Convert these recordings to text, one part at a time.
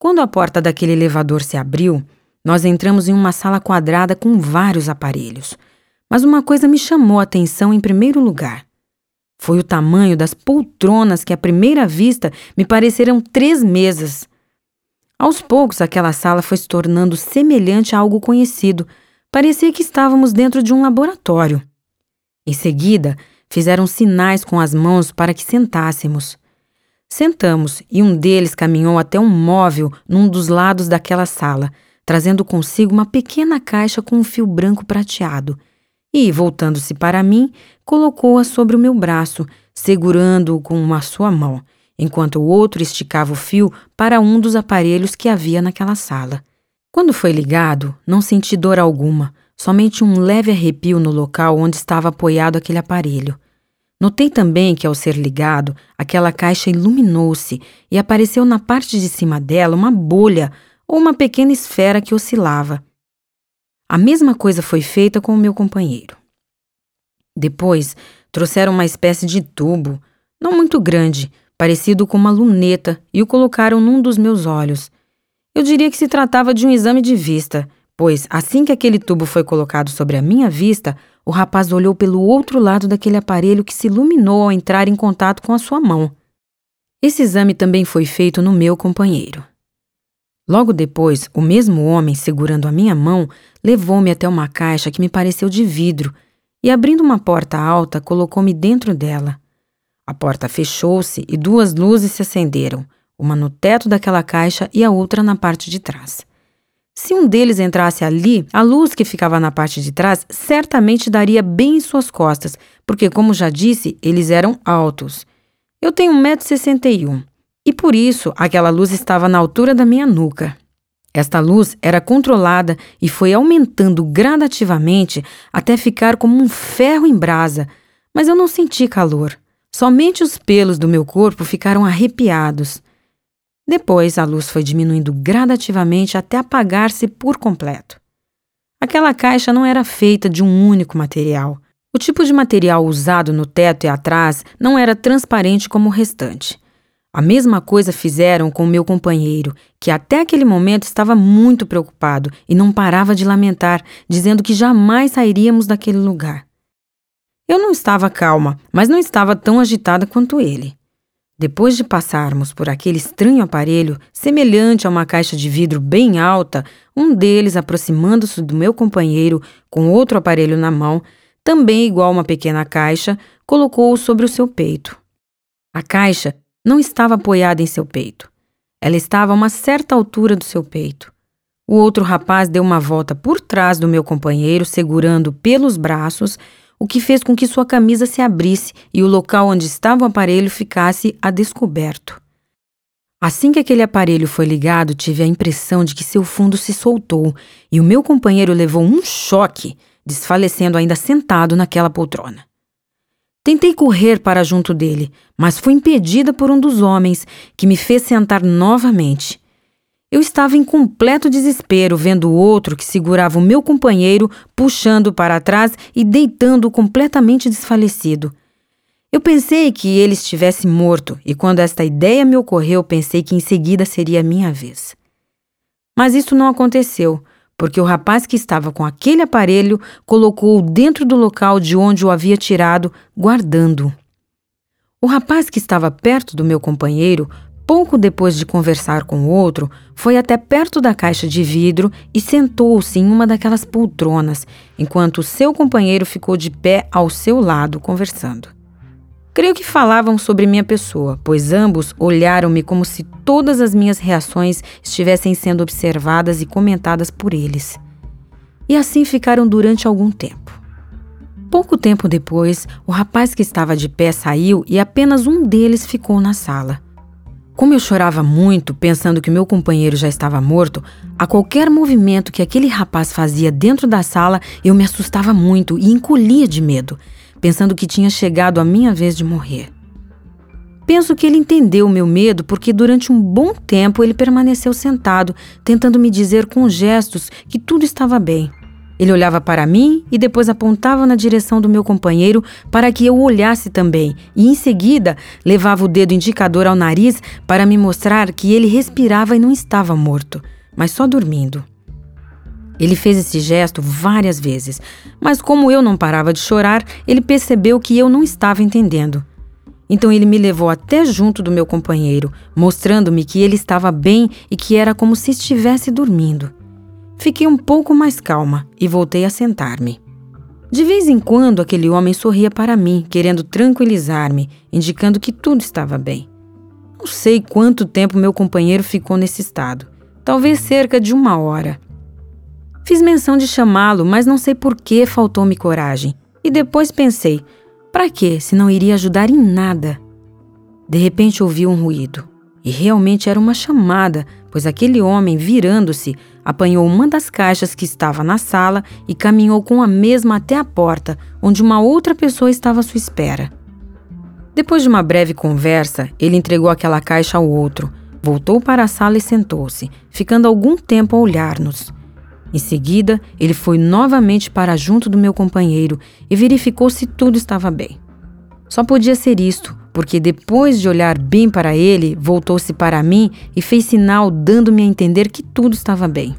Quando a porta daquele elevador se abriu, nós entramos em uma sala quadrada com vários aparelhos. Mas uma coisa me chamou a atenção em primeiro lugar. Foi o tamanho das poltronas que à primeira vista me pareceram 3 mesas. Aos poucos aquela sala foi se tornando semelhante a algo conhecido. Parecia que estávamos dentro de um laboratório. Em seguida, fizeram sinais com as mãos para que sentássemos. Sentamos e um deles caminhou até um móvel num dos lados daquela sala, trazendo consigo uma pequena caixa com um fio branco prateado. E, voltando-se para mim, colocou-a sobre o meu braço, segurando-o com a sua mão, enquanto o outro esticava o fio para um dos aparelhos que havia naquela sala. Quando foi ligado, não senti dor alguma, somente um leve arrepio no local onde estava apoiado aquele aparelho. Notei também que, ao ser ligado, aquela caixa iluminou-se e apareceu na parte de cima dela uma bolha ou uma pequena esfera que oscilava. A mesma coisa foi feita com o meu companheiro. Depois, trouxeram uma espécie de tubo, não muito grande, parecido com uma luneta, e o colocaram num dos meus olhos. Eu diria que se tratava de um exame de vista, pois, assim que aquele tubo foi colocado sobre a minha vista, o rapaz olhou pelo outro lado daquele aparelho que se iluminou ao entrar em contato com a sua mão. Esse exame também foi feito no meu companheiro. Logo depois, o mesmo homem, segurando a minha mão, levou-me até uma caixa que me pareceu de vidro e, abrindo uma porta alta, colocou-me dentro dela. A porta fechou-se e 2 luzes se acenderam, uma no teto daquela caixa e a outra na parte de trás. Se um deles entrasse ali, a luz que ficava na parte de trás certamente daria bem em suas costas, porque, como já disse, eles eram altos. Eu tenho 1,61 m e, por isso, aquela luz estava na altura da minha nuca. Esta luz era controlada e foi aumentando gradativamente até ficar como um ferro em brasa, mas eu não senti calor. Somente os pelos do meu corpo ficaram arrepiados. Depois, a luz foi diminuindo gradativamente até apagar-se por completo. Aquela caixa não era feita de um único material. O tipo de material usado no teto e atrás não era transparente como o restante. A mesma coisa fizeram com o meu companheiro, que até aquele momento estava muito preocupado e não parava de lamentar, dizendo que jamais sairíamos daquele lugar. Eu não estava calma, mas não estava tão agitada quanto ele. Depois de passarmos por aquele estranho aparelho, semelhante a uma caixa de vidro bem alta, um deles, aproximando-se do meu companheiro com outro aparelho na mão, também igual a uma pequena caixa, colocou-o sobre o seu peito. A caixa não estava apoiada em seu peito. Ela estava a uma certa altura do seu peito. O outro rapaz deu uma volta por trás do meu companheiro, segurando pelos braços, o que fez com que sua camisa se abrisse e o local onde estava o aparelho ficasse a descoberto. Assim que aquele aparelho foi ligado, tive a impressão de que seu fundo se soltou e o meu companheiro levou um choque, desfalecendo ainda sentado naquela poltrona. Tentei correr para junto dele, mas fui impedida por um dos homens, que me fez sentar novamente. Eu estava em completo desespero, vendo o outro que segurava o meu companheiro, puxando para trás e deitando-o completamente desfalecido. Eu pensei que ele estivesse morto, e quando esta ideia me ocorreu, pensei que em seguida seria a minha vez. Mas isso não aconteceu, porque o rapaz que estava com aquele aparelho colocou-o dentro do local de onde o havia tirado, guardando-o. O rapaz que estava perto do meu companheiro, pouco depois de conversar com o outro, foi até perto da caixa de vidro e sentou-se em uma daquelas poltronas, enquanto o seu companheiro ficou de pé ao seu lado, conversando. Creio que falavam sobre minha pessoa, pois ambos olharam-me como se todas as minhas reações estivessem sendo observadas e comentadas por eles. E assim ficaram durante algum tempo. Pouco tempo depois, o rapaz que estava de pé saiu e apenas um deles ficou na sala. Como eu chorava muito, pensando que meu companheiro já estava morto, a qualquer movimento que aquele rapaz fazia dentro da sala, eu me assustava muito e encolhia de medo, pensando que tinha chegado a minha vez de morrer. Penso que ele entendeu o meu medo porque durante um bom tempo ele permaneceu sentado, tentando me dizer com gestos que tudo estava bem. Ele olhava para mim e depois apontava na direção do meu companheiro para que eu olhasse também, e em seguida levava o dedo indicador ao nariz para me mostrar que ele respirava e não estava morto, mas só dormindo. Ele fez esse gesto várias vezes, mas como eu não parava de chorar, ele percebeu que eu não estava entendendo. Então ele me levou até junto do meu companheiro, mostrando-me que ele estava bem e que era como se estivesse dormindo. Fiquei um pouco mais calma e voltei a sentar-me. De vez em quando aquele homem sorria para mim, querendo tranquilizar-me, indicando que tudo estava bem. Não sei quanto tempo meu companheiro ficou nesse estado, talvez cerca de 1 hora. Fiz menção de chamá-lo, mas não sei por que faltou-me coragem. E depois pensei, para quê, se não iria ajudar em nada? De repente ouvi um ruído. E realmente era uma chamada, pois aquele homem, virando-se, apanhou uma das caixas que estava na sala e caminhou com a mesma até a porta, onde uma outra pessoa estava à sua espera. Depois de uma breve conversa, ele entregou aquela caixa ao outro, voltou para a sala e sentou-se, ficando algum tempo a olhar-nos. Em seguida, ele foi novamente para junto do meu companheiro e verificou se tudo estava bem. Só podia ser isto, porque depois de olhar bem para ele, voltou-se para mim e fez sinal dando-me a entender que tudo estava bem.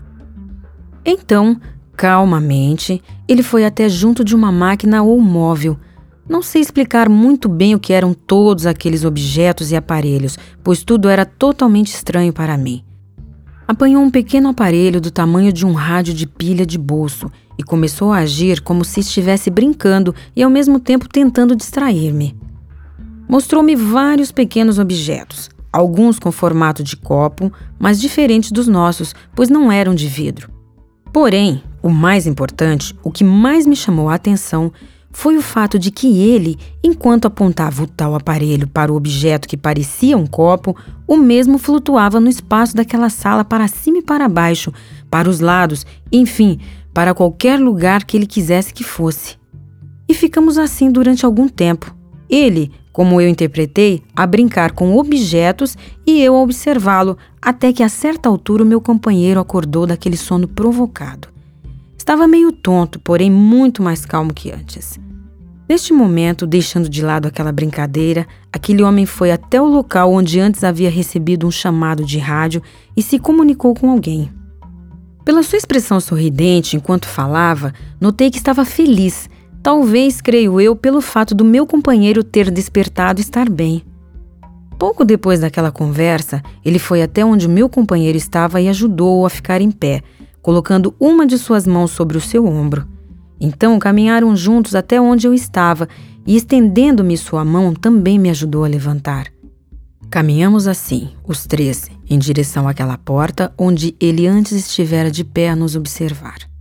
Então, calmamente, ele foi até junto de uma máquina ou móvel. Não sei explicar muito bem o que eram todos aqueles objetos e aparelhos, pois tudo era totalmente estranho para mim. Apanhou um pequeno aparelho do tamanho de um rádio de pilha de bolso e começou a agir como se estivesse brincando e ao mesmo tempo tentando distrair-me. Mostrou-me vários pequenos objetos, alguns com formato de copo, mas diferentes dos nossos, pois não eram de vidro. Porém, o mais importante, o que mais me chamou a atenção, foi o fato de que ele, enquanto apontava o tal aparelho para o objeto que parecia um copo, o mesmo flutuava no espaço daquela sala para cima e para baixo, para os lados, enfim, para qualquer lugar que ele quisesse que fosse. E ficamos assim durante algum tempo. Ele, como eu interpretei, a brincar com objetos e eu a observá-lo, até que a certa altura o meu companheiro acordou daquele sono provocado. Estava meio tonto, porém muito mais calmo que antes. Neste momento, deixando de lado aquela brincadeira, aquele homem foi até o local onde antes havia recebido um chamado de rádio e se comunicou com alguém. Pela sua expressão sorridente enquanto falava, notei que estava feliz, talvez, creio eu, pelo fato do meu companheiro ter despertado e estar bem. Pouco depois daquela conversa, ele foi até onde o meu companheiro estava e ajudou-o a ficar em pé, colocando uma de suas mãos sobre o seu ombro. Então caminharam juntos até onde eu estava e, estendendo-me sua mão, também me ajudou a levantar. Caminhamos assim, os três, em direção àquela porta onde ele antes estivera de pé a nos observar.